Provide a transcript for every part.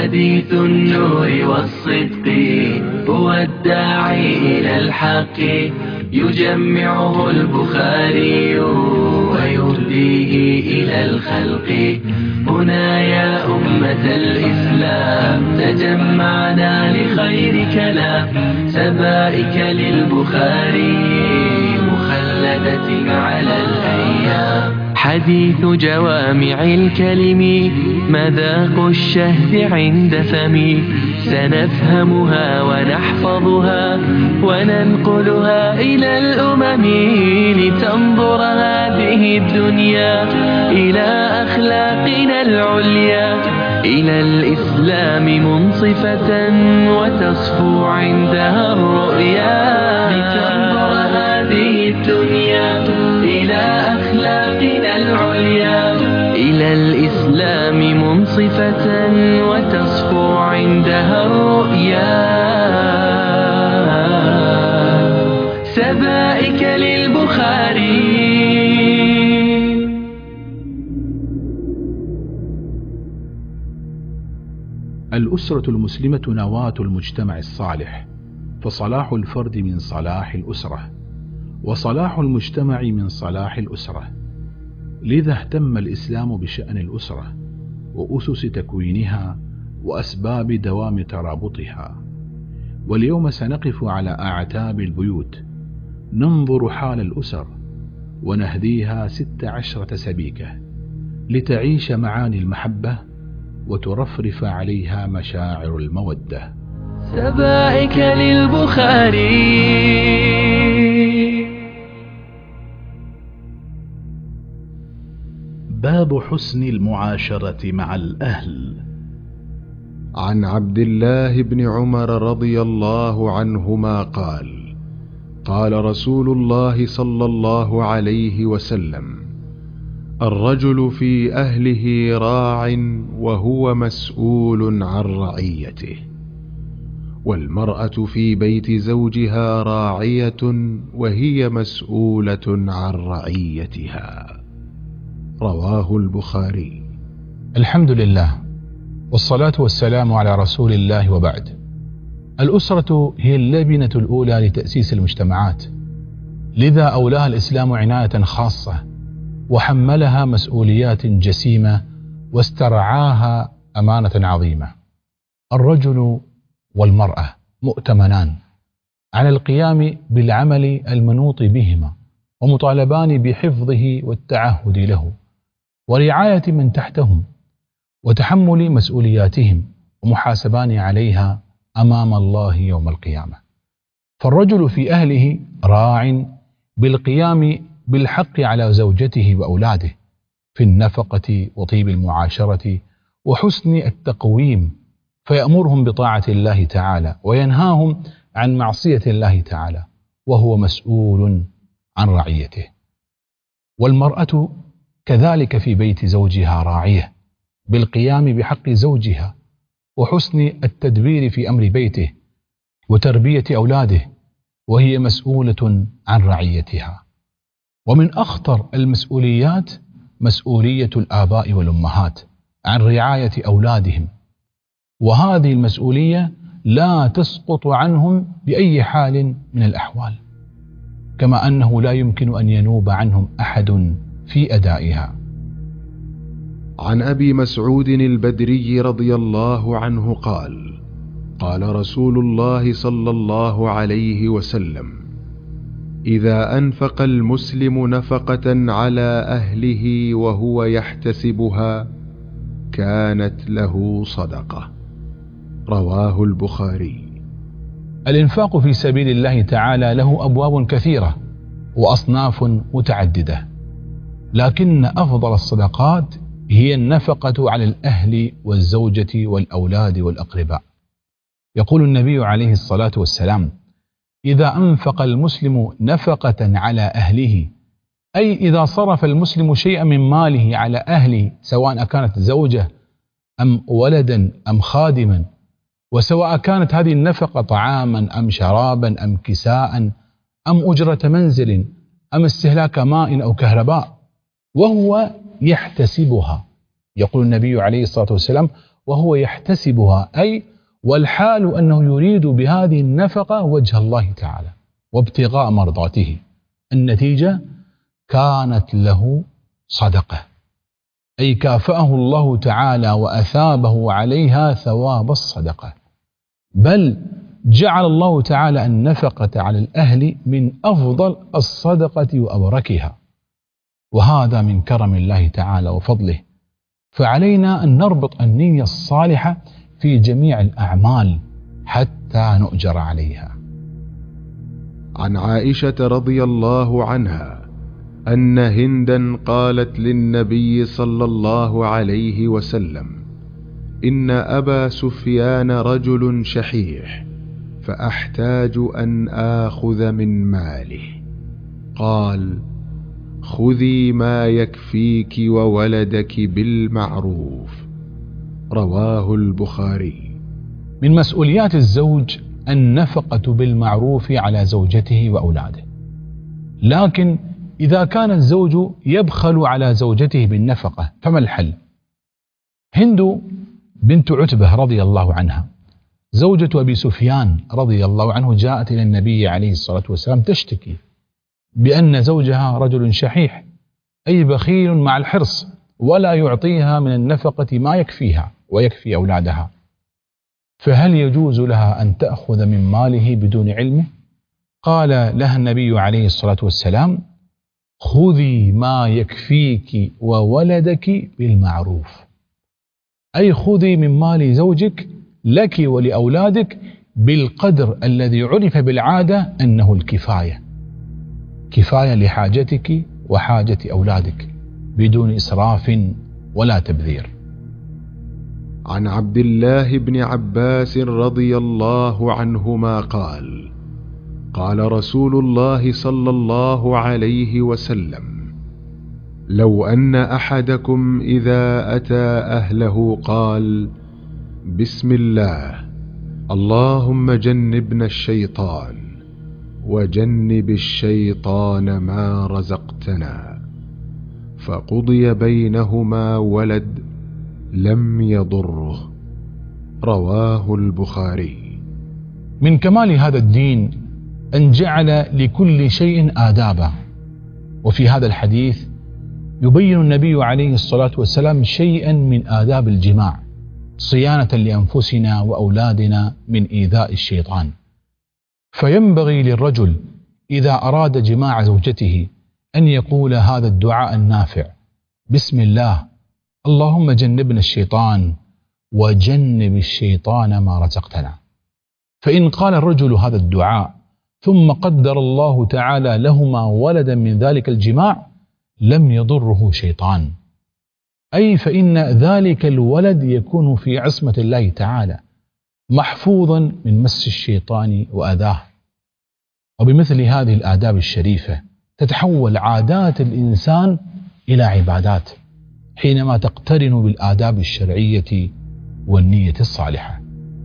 حديث النور والصدق هو الداعي إلى الحق يجمعه البخاري ويهديه إلى الخلق. هنا يا أمة الإسلام تجمعنا لخير كلام سبائك للبخاري مخلدة على الأيام. حديث جوامع الكلم مذاق الشهد عند فمي سنفهمها ونحفظها وننقلها إلى الأمم لتنظر هذه الدنيا إلى أخلاقنا العليا إلى الإسلام منصفة وتصفو عندها الرؤيا. لتنظر هذه الدنيا إلى أخلاقنا العليا إلى الإسلام منصفة وتصفو عندها الرؤيا. سبائك للبخاري. الأسرة المسلمة نواة المجتمع الصالح، فصلاح الفرد من صلاح الأسرة، وصلاح المجتمع من صلاح الأسرة. لذا اهتم الإسلام بشأن الأسرة وأسس تكوينها وأسباب دوام ترابطها. واليوم سنقف على أعتاب البيوت ننظر حال الأسر ونهديها 16 سبيكة لتعيش معاني المحبة وترفرف عليها مشاعر المودة. سبائك للبخاري. باب حسن المعاشرة مع الأهل. عن عبد الله بن عمر رضي الله عنهما قال: قال رسول الله صلى الله عليه وسلم: الرجل في أهله راع وهو مسؤول عن رعيته، والمرأة في بيت زوجها راعية وهي مسؤولة عن رعيتها. رواه البخاري. الحمد لله والصلاة والسلام على رسول الله، وبعد. الأسرة هي اللبنة الأولى لتأسيس المجتمعات، لذا أولاها الإسلام عناية خاصة وحملها مسؤوليات جسيمة واسترعاها أمانة عظيمة. الرجل والمرأة مؤتمنان على القيام بالعمل المنوط بهما ومطالبان بحفظه والتعهد له ورعاية من تحتهم وتحمل مسؤولياتهم ومحاسبان عليها أمام الله يوم القيامة. فالرجل في أهله راع بالقيام بالحق على زوجته وأولاده في النفقة وطيب المعاشرة وحسن التقويم، فيأمرهم بطاعة الله تعالى وينهاهم عن معصية الله تعالى، وهو مسؤول عن رعيته. والمرأة كذلك في بيت زوجها راعية بالقيام بحق زوجها وحسن التدبير في أمر بيته وتربية أولاده، وهي مسؤولة عن رعيتها. ومن أخطر المسؤوليات مسؤولية الآباء والأمهات عن رعاية أولادهم، وهذه المسؤولية لا تسقط عنهم بأي حال من الأحوال، كما أنه لا يمكن أن ينوب عنهم أحد في أدائها. عن أبي مسعود البدري رضي الله عنه قال: قال رسول الله صلى الله عليه وسلم: إذا أنفق المسلم نفقة على أهله وهو يحتسبها كانت له صدقة. رواه البخاري. الإنفاق في سبيل الله تعالى له أبواب كثيرة وأصناف متعددة، لكن أفضل الصدقات هي النفقة على الأهل والزوجة والأولاد والأقرباء. يقول النبي عليه الصلاة والسلام: إذا أنفق المسلم نفقة على أهله، أي إذا صرف المسلم شيئا من ماله على أهله، سواء كانت زوجة أم ولدا أم خادما، وسواء كانت هذه النفقة طعاما أم شرابا أم كساء أم أجرة منزل أم استهلاك ماء أو كهرباء، وهو يحتسبها يقول النبي عليه الصلاة والسلام: وهو يحتسبها، أي والحال أنه يريد بهذه النفقة وجه الله تعالى وابتغاء مرضاته. النتيجة كانت له صدقة، أي كافأه الله تعالى وأثابه عليها ثواب الصدقة، بل جعل الله تعالى النفقة على الأهل من أفضل الصدقة وأبركها، وهذا من كرم الله تعالى وفضله. فعلينا أن نربط النية الصالحة في جميع الأعمال حتى نؤجر عليها. عن عائشة رضي الله عنها أن هندا قالت للنبي صلى الله عليه وسلم: إن أبا سفيان رجل شحيح فأحتاج أن آخذ من ماله. قال: خذي ما يكفيك وولدك بالمعروف. رواه البخاري. من مسؤوليات الزوج النفقة بالمعروف على زوجته وأولاده، لكن إذا كان الزوج يبخل على زوجته بالنفقة فما الحل؟ هند بنت عتبة رضي الله عنها زوجة أبي سفيان رضي الله عنه جاءت إلى النبي عليه الصلاة والسلام تشتكي بأن زوجها رجل شحيح، أي بخيل مع الحرص، ولا يعطيها من النفقة ما يكفيها ويكفي أولادها، فهل يجوز لها أن تأخذ من ماله بدون علمه؟ قال لها النبي عليه الصلاة والسلام: خذي ما يكفيك وولدك بالمعروف، أي خذي من مال زوجك لك ولأولادك بالقدر الذي عرف بالعادة أنه الكفاية، كفاية لحاجتك وحاجة أولادك بدون إسراف ولا تبذير. عن عبد الله بن عباس رضي الله عنهما قال: قال رسول الله صلى الله عليه وسلم: لو أن أحدكم إذا أتى أهله قال: بسم الله، اللهم جنبنا الشيطان وجنب الشيطان ما رزقتنا، فقضي بينهما ولد لم يضره. رواه البخاري. من كمال هذا الدين أن جعل لكل شيء آدابا، وفي هذا الحديث يبين النبي عليه الصلاة والسلام شيئا من آداب الجماع صيانة لأنفسنا وأولادنا من إيذاء الشيطان. فينبغي للرجل إذا أراد جماع زوجته أن يقول هذا الدعاء النافع: بسم الله، اللهم جنبنا الشيطان وجنب الشيطان ما رزقتنا. فإن قال الرجل هذا الدعاء ثم قدر الله تعالى لهما ولدا من ذلك الجماع لم يضره شيطان، أي فإن ذلك الولد يكون في عصمة الله تعالى محفوظا من مس الشيطان وأذاه. وبمثل هذه الآداب الشريفة تتحول عادات الإنسان إلى عبادات حينما تقترن بالآداب الشرعية والنية الصالحة.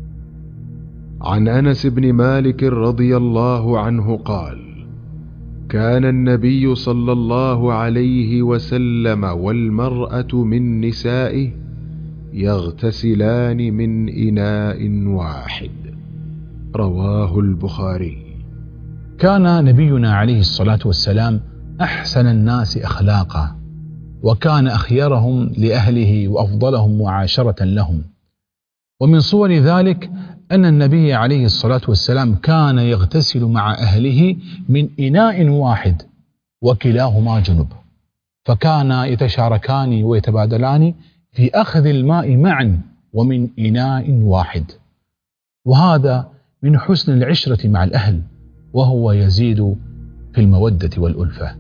عن أنس بن مالك رضي الله عنه قال: كان النبي صلى الله عليه وسلم والمرأة من نسائه يغتسلان من إناء واحد. رواه البخاري. كان نبينا عليه الصلاة والسلام أحسن الناس أخلاقا، وكان أخيرهم لأهله وأفضلهم معاشرة لهم. ومن صور ذلك أن النبي عليه الصلاة والسلام كان يغتسل مع أهله من إناء واحد وكلاهما جنب، فكان يتشاركان ويتبادلان في أخذ الماء معا ومن إناء واحد، وهذا من حسن العشرة مع الأهل، وهو يزيد في المودة والألفة.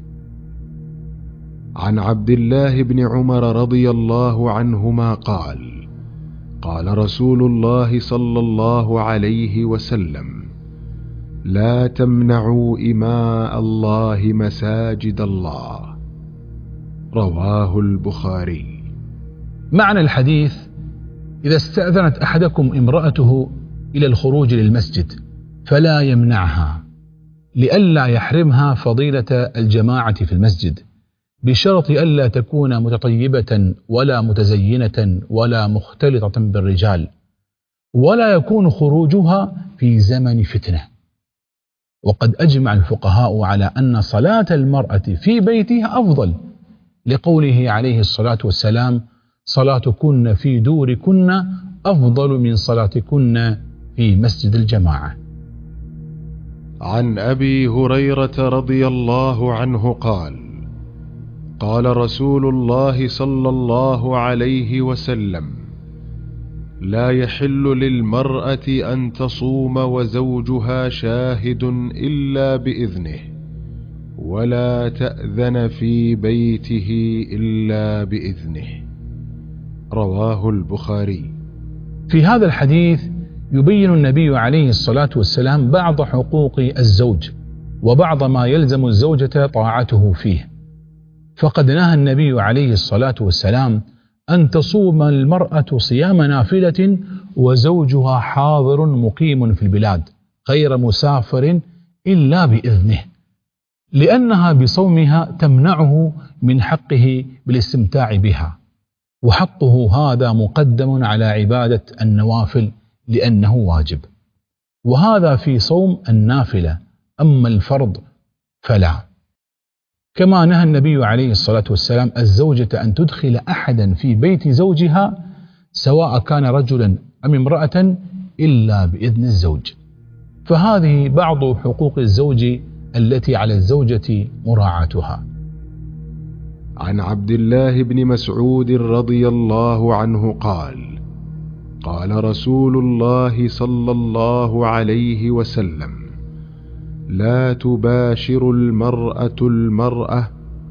عن عبد الله بن عمر رضي الله عنهما قال: قال رسول الله صلى الله عليه وسلم: لا تمنعوا إماء الله مساجد الله. رواه البخاري. معنى الحديث: إذا استأذنت أحدكم امرأته إلى الخروج للمسجد فلا يمنعها، لئلا يحرمها فضيلة الجماعة في المسجد، بشرط ألا تكون متطيبة ولا متزينة ولا مختلطة بالرجال، ولا يكون خروجها في زمن فتنة. وقد أجمع الفقهاء على أن صلاة المرأة في بيتها أفضل، لقوله عليه الصلاة والسلام: صلاتكن في دوركن أفضل من صلاتكن في مسجد الجماعة. عن أبي هريرة رضي الله عنه قال: قال رسول الله صلى الله عليه وسلم: لا يحل للمرأة أن تصوم وزوجها شاهد إلا بإذنه، ولا تأذن في بيته إلا بإذنه. رواه البخاري. في هذا الحديث يبين النبي عليه الصلاة والسلام بعض حقوق الزوج وبعض ما يلزم الزوجة طاعته فيه. فقد نهى النبي عليه الصلاة والسلام أن تصوم المرأة صيام نافلة وزوجها حاضر مقيم في البلاد غير مسافر إلا بإذنه، لأنها بصومها تمنعه من حقه بالاستمتاع بها، وحقه هذا مقدم على عبادة النوافل لأنه واجب، وهذا في صوم النافلة، أما الفرض فلا. كما نهى النبي عليه الصلاة والسلام الزوجة أن تدخل أحدا في بيت زوجها سواء كان رجلا أم امرأة إلا بإذن الزوج. فهذه بعض حقوق الزوج التي على الزوجة مراعاتها. عن عبد الله بن مسعود رضي الله عنه قال: قال رسول الله صلى الله عليه وسلم: لا تباشر المرأة المرأة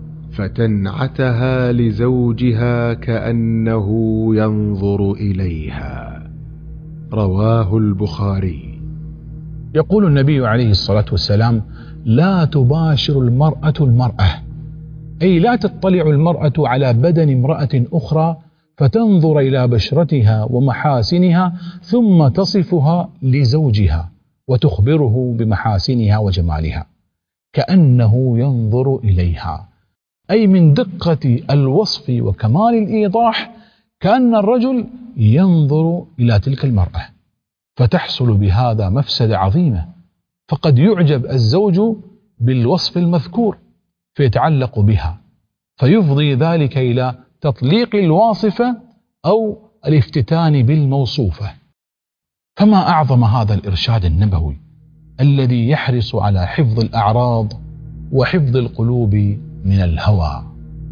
فتنعتها لزوجها كأنه ينظر إليها. رواه البخاري. يقول النبي عليه الصلاة والسلام: لا تباشر المرأة المرأة، أي لا تطلع المرأة على بدن امرأة أخرى فتنظر إلى بشرتها ومحاسنها ثم تصفها لزوجها وتخبره بمحاسنها وجمالها كأنه ينظر إليها، أي من دقة الوصف وكمال الإيضاح كأن الرجل ينظر إلى تلك المرأة، فتحصل بهذا مفسدة عظيمة. فقد يعجب الزوج بالوصف المذكور فيتعلق بها، فيفضي ذلك إلى تطليق الواصفة أو الافتتان بالموصوفة. فما أعظم هذا الإرشاد النبوي الذي يحرص على حفظ الأعراض وحفظ القلوب من الهوى.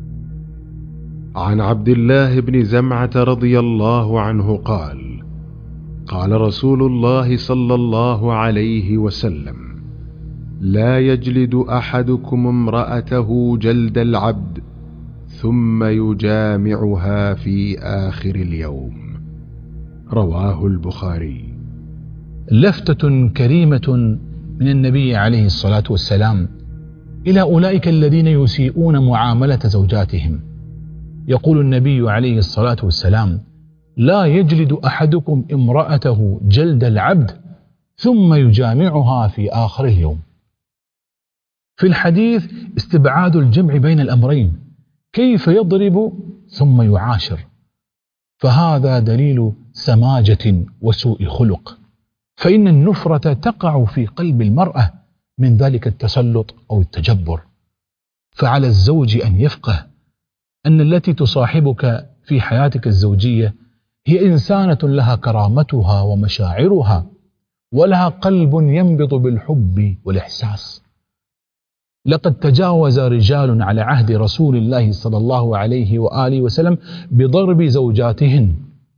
عن عبد الله بن زمعة رضي الله عنه قال: قال رسول الله صلى الله عليه وسلم: لا يجلد أحدكم امرأته جلد العبد ثم يجامعها في آخر اليوم. رواه البخاري. لفتة كريمة من النبي عليه الصلاة والسلام إلى أولئك الذين يسيئون معاملة زوجاتهم. يقول النبي عليه الصلاة والسلام: لا يجلد أحدكم امرأته جلد العبد ثم يجامعها في آخر اليوم. في الحديث استبعاد الجمع بين الأمرين، كيف يضرب ثم يعاشر، فهذا دليل سماجة وسوء خلق، فإن النفرة تقع في قلب المرأة من ذلك التسلط أو التجبر. فعلى الزوج أن يفقه أن التي تصاحبك في حياتك الزوجية هي إنسانة لها كرامتها ومشاعرها، ولها قلب ينبض بالحب والإحساس. لقد تجاوز رجال على عهد رسول الله صلى الله عليه وآله وسلم بضرب زوجاتهن،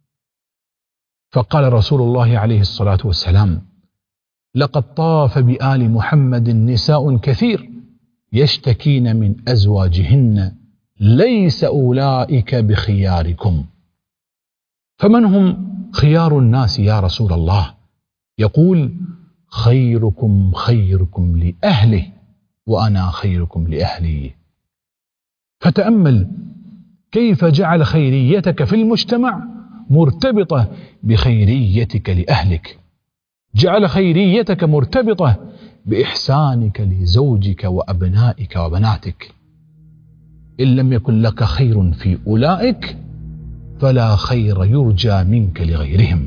فقال رسول الله عليه الصلاة والسلام: لقد طاف بآل محمد نساء كثير يشتكين من أزواجهن، ليس أولئك بخياركم. فمن هم خيار الناس يا رسول الله؟ يقول: خيركم خيركم لأهله وأنا خيركم لأهلي. فتأمل كيف جعل خيريتك في المجتمع مرتبطة بخيريتك لأهلك، جعل خيريتك مرتبطة بإحسانك لزوجك وأبنائك وبناتك. إن لم يكن لك خير في أولئك فلا خير يرجى منك لغيرهم.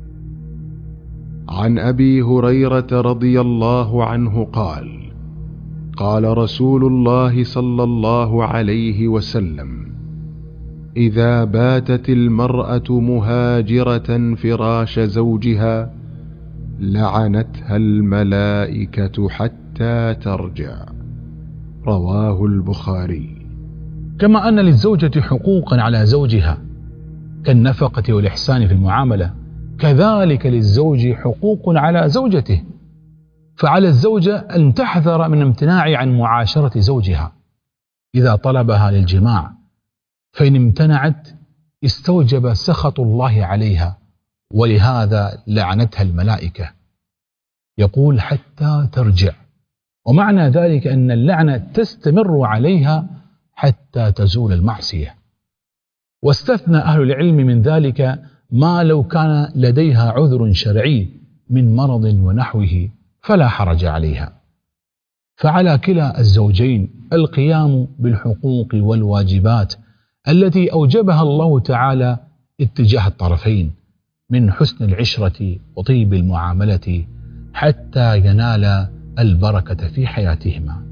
عن أبي هريرة رضي الله عنه قال: قال رسول الله صلى الله عليه وسلم: إذا باتت المرأة مهاجرة فراش زوجها لعنتها الملائكة حتى ترجع. رواه البخاري. كما أن للزوجة حقوقا على زوجها كالنفقة والإحسان في المعاملة، كذلك للزوج حقوق على زوجته، فعلى الزوجة أن تحذر من امتناع عن معاشرة زوجها إذا طلبها للجماع، فإن امتنعت استوجب سخط الله عليها، ولهذا لعنتها الملائكة. يقول حتى ترجع، ومعنى ذلك أن اللعنة تستمر عليها حتى تزول المعصية. واستثنى أهل العلم من ذلك ما لو كان لديها عذر شرعي من مرض ونحوه فلا حرج عليها. فعلى كلا الزوجين القيام بالحقوق والواجبات التي أوجبها الله تعالى اتجاه الطرفين من حسن العشرة وطيب المعاملة حتى ينال البركة في حياتهما.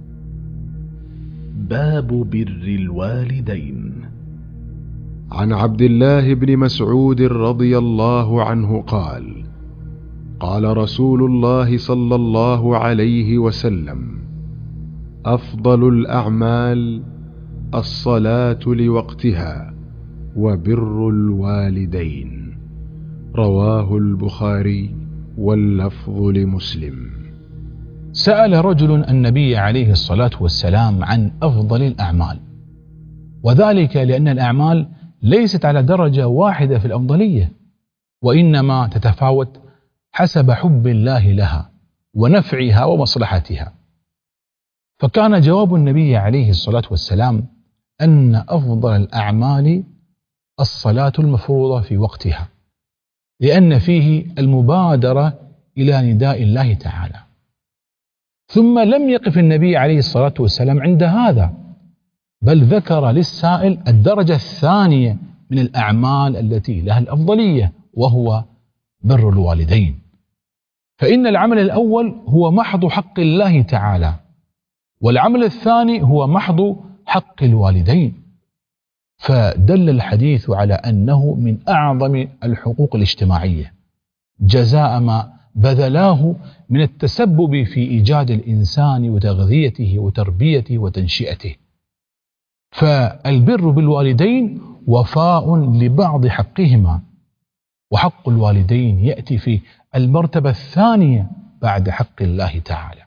باب بر الوالدين. عن عبد الله بن مسعود رضي الله عنه قال: قال رسول الله صلى الله عليه وسلم: أفضل الأعمال الصلاة لوقتها وبر الوالدين. رواه البخاري واللفظ لمسلم. سأل رجل النبي عليه الصلاة والسلام عن أفضل الأعمال، وذلك لأن الأعمال ليست على درجة واحدة في الأفضلية، وإنما تتفاوت حسب حب الله لها ونفعها ومصلحتها. فكان جواب النبي عليه الصلاة والسلام أن أفضل الأعمال الصلاة المفروضة في وقتها، لأن فيه المبادرة إلى نداء الله تعالى. ثم لم يقف النبي عليه الصلاة والسلام عند هذا، بل ذكر للسائل الدرجة الثانية من الأعمال التي لها الأفضلية، وهو بر الوالدين. فإن العمل الأول هو محض حق الله تعالى، والعمل الثاني هو محض حق الوالدين. فدل الحديث على أنه من أعظم الحقوق الاجتماعية، جزاء ما بذلاه من التسبب في إيجاد الإنسان وتغذيته وتربيته وتنشئته. فالبر بالوالدين وفاء لبعض حقهما، وحق الوالدين يأتي في المرتبة الثانية بعد حق الله تعالى.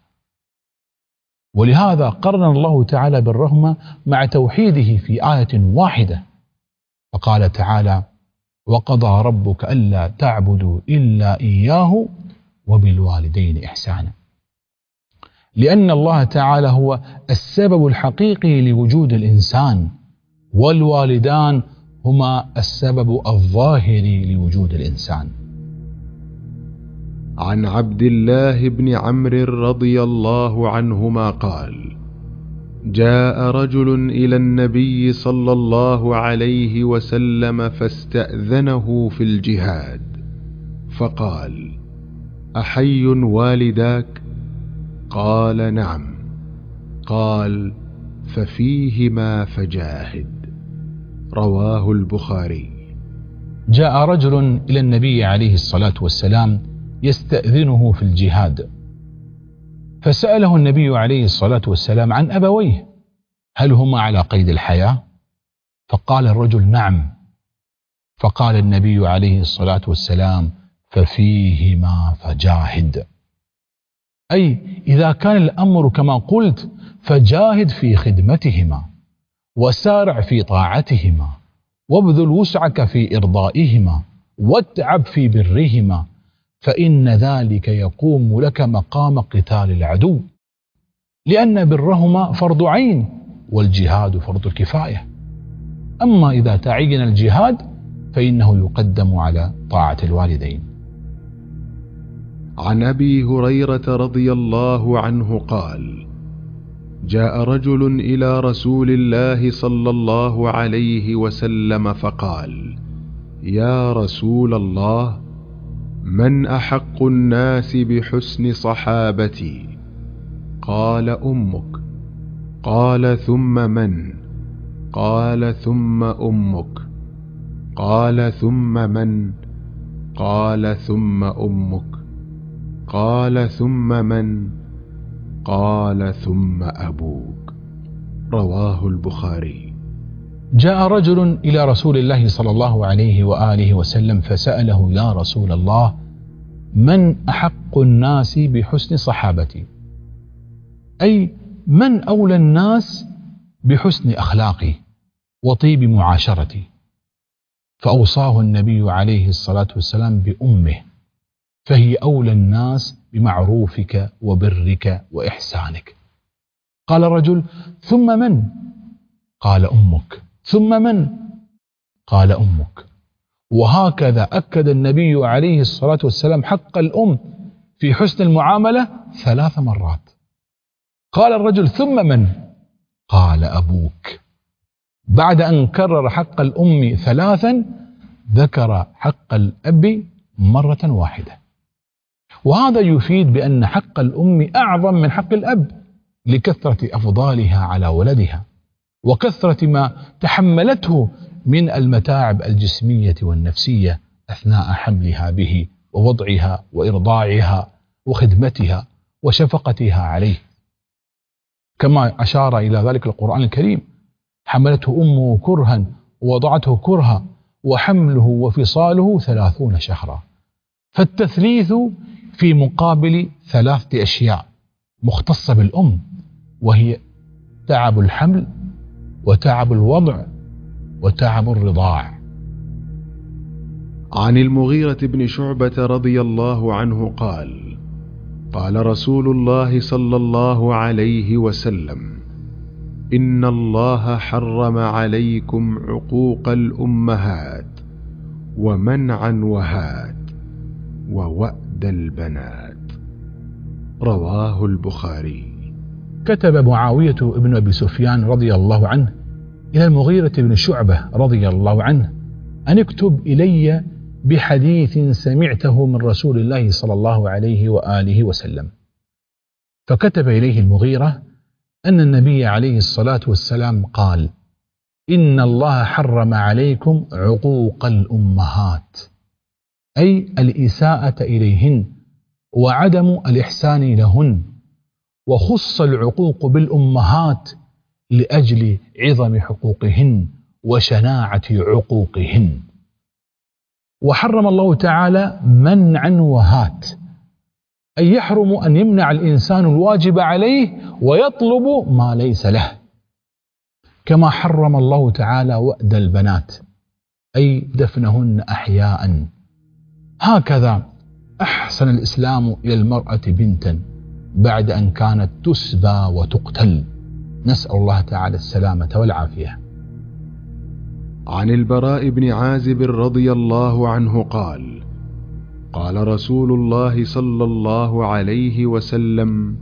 ولهذا قرن الله تعالى برهما مع توحيده في آية واحدة، فقال تعالى: وقضى ربك ألا تعبدوا إلا إياه وبالوالدين إحسانا. لأن الله تعالى هو السبب الحقيقي لوجود الإنسان، والوالدان هما السبب الظاهر لوجود الإنسان. عن عبد الله بن عمرو رضي الله عنهما قال: جاء رجل إلى النبي صلى الله عليه وسلم فاستأذنه في الجهاد، فقال: أحي والداك؟ قال: نعم. قال: ففيهما فجاهد. رواه البخاري. جاء رجل إلى النبي عليه الصلاة والسلام يستأذنه في الجهاد، فسأله النبي عليه الصلاة والسلام عن أبويه، هل هما على قيد الحياة؟ فقال الرجل: نعم. فقال النبي عليه الصلاة والسلام: ففيهما فجاهد. أي إذا كان الأمر كما قلت فجاهد في خدمتهما، وسارع في طاعتهما، وابذل وسعك في إرضائهما، واتعب في برهما، فإن ذلك يقوم لك مقام قتال العدو، لأن برهما فرض عين والجهاد فرض الكفاية. أما إذا تعين الجهاد فإنه يقدم على طاعة الوالدين. عن أبي هريرة رضي الله عنه قال: جاء رجل إلى رسول الله صلى الله عليه وسلم فقال: يا رسول الله، من أحق الناس بحسن صحابتي؟ قال: أمك. قال: ثم من؟ قال: ثم أمك. قال: ثم من؟ قال: ثم أمك. قال: ثم من؟ قال: ثم أبوك. رواه البخاري. جاء رجل إلى رسول الله صلى الله عليه وآله وسلم فسأله: يا رسول الله، من أحق الناس بحسن صحابتي؟ أي من أولى الناس بحسن أخلاقي وطيب معاشرتي؟ فأوصاه النبي عليه الصلاة والسلام بأمه، فهي أولى الناس بمعروفك وبرك وإحسانك. قال الرجل: ثم من؟ قال: أمك. ثم من؟ قال: أمك. وهكذا أكد النبي عليه الصلاة والسلام حق الأم في حسن المعاملة 3 مرات. قال الرجل: ثم من؟ قال: أبوك. بعد أن كرر حق الأم 3 ذكر حق الأب مرة واحدة. وهذا يفيد بأن حق الأم أعظم من حق الأب لكثرة أفضالها على ولدها وكثرة ما تحملته من المتاعب الجسمية والنفسية أثناء حملها به ووضعها وإرضاعها وخدمتها وشفقتها عليه، كما أشار إلى ذلك القرآن الكريم: حملته أمه كرها ووضعته كرها وحمله وفصاله 30 شهرا. فالتثليث في مقابل 3 أشياء مختصة بالأم، وهي تعب الحمل وتعب الوضع وتعب الرضاع. عن المغيرة بن شعبة رضي الله عنه قال: قال رسول الله صلى الله عليه وسلم: إن الله حرم عليكم عقوق الأمهات ومنعا وهات ووأد البنات. رواه البخاري. كتب معاوية بن أبي سفيان رضي الله عنه إلى المغيرة بن شعبة رضي الله عنه أن اكتب إلي بحديث سمعته من رسول الله صلى الله عليه وآله وسلم. فكتب إليه المغيرة أن النبي عليه الصلاة والسلام قال: إن الله حرم عليكم عقوق الأمهات، أي الإساءة إليهن وعدم الإحسان لهن، وخص العقوق بالأمهات لأجل عظم حقوقهن وشناعة عقوقهن. وحرم الله تعالى منعا وهات، أي يحرم أن يمنع الإنسان الواجب عليه ويطلب ما ليس له، كما حرم الله تعالى وأد البنات، أي دفنهن أحياء. هكذا أحسن الإسلام إلى المرأة بنتا بعد أن كانت تسبى وتقتل، نسأل الله تعالى السلامة والعافية. عن البراء بن عازب رضي الله عنه قال: قال رسول الله صلى الله عليه وسلم: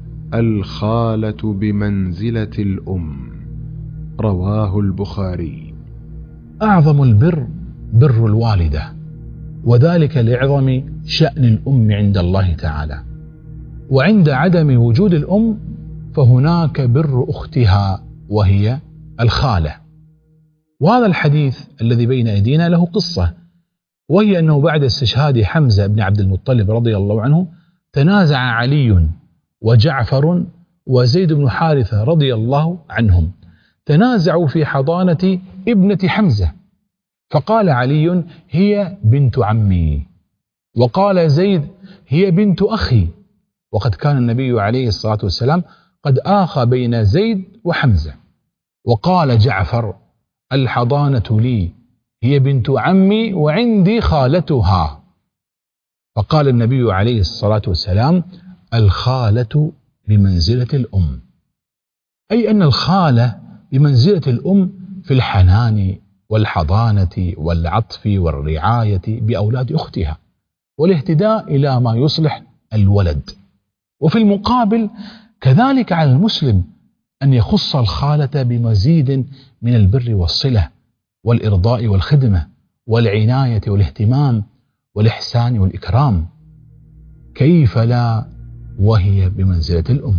الخالة بمنزلة الأم. رواه البخاري. أعظم البر بر الوالدة، وذلك لعظم شأن الأم عند الله تعالى. وعند عدم وجود الأم فهناك بر أختها وهي الخالة. وهذا الحديث الذي بين أيدينا له قصة، وهي أنه بعد استشهاد حمزة بن عبد المطلب رضي الله عنه تنازع علي وجعفر وزيد بن حارثة رضي الله عنهم، تنازعوا في حضانة ابنة حمزة، فقال علي: هي بنت عمي، وقال زيد: هي بنت أخي. وقد كان النبي عليه الصلاة والسلام قد آخى بين زيد وحمزة. وقال جعفر: الحضانة لي، هي بنت عمي وعندي خالتها. فقال النبي عليه الصلاة والسلام: الخالة بمنزلة الأم، أي أن الخالة بمنزلة الأم في الحنان والحضانة والعطف والرعاية بأولاد أختها والاهتداء إلى ما يصلح الولد. وفي المقابل كذلك على المسلم أن يخص الخالة بمزيد من البر والصلة والإرضاء والخدمة والعناية والاهتمام والإحسان والإكرام، كيف لا وهي بمنزلة الأم.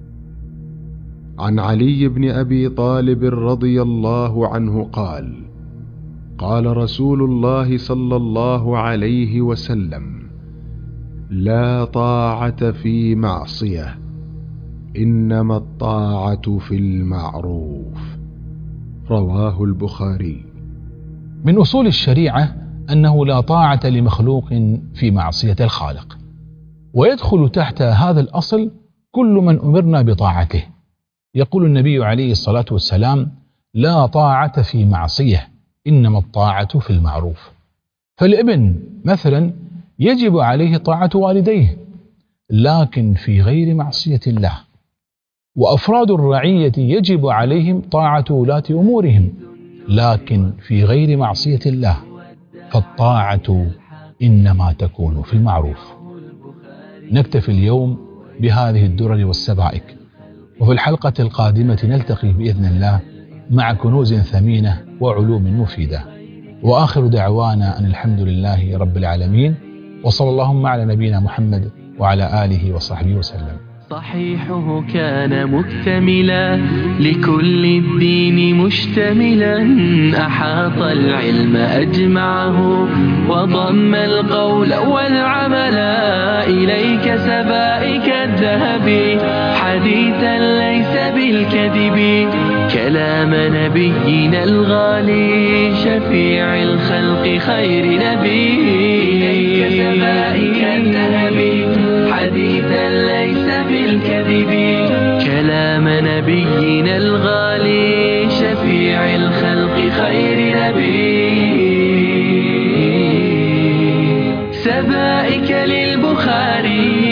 عن علي بن أبي طالب رضي الله عنه قال: قال رسول الله صلى الله عليه وسلم: لا طاعة في معصية، إنما الطاعة في المعروف. رواه البخاري. من أصول الشريعة أنه لا طاعة لمخلوق في معصية الخالق، ويدخل تحت هذا الأصل كل من أمرنا بطاعته. يقول النبي عليه الصلاة والسلام: لا طاعة في معصية، إنما الطاعة في المعروف. فالابن مثلا يجب عليه طاعة والديه لكن في غير معصية الله، وأفراد الرعية يجب عليهم طاعة ولاة أمورهم لكن في غير معصية الله، فالطاعة إنما تكون في المعروف. نكتفي اليوم بهذه الدرر والسبائك، وفي الحلقة القادمة نلتقي بإذن الله مع كنوز ثمينة وعلوم مفيدة، وآخر دعوانا أن الحمد لله رب العالمين، وصلى اللهم على نبينا محمد وعلى آله وصحبه وسلم. صحيحه كان مكتملا لكل الدين مشتملا، أحاط العلم أجمعه وضم القول والعمل. إليك سبائك الذهب حديثا ليس بالكذب، كلام نبينا الغالي شفيع الخلق خير نبي. إليك سبائك الذهب حديثا ليس بالكذب، كلام نبينا الغالي شفيع الخلق خير نبي. سبائك للبخاري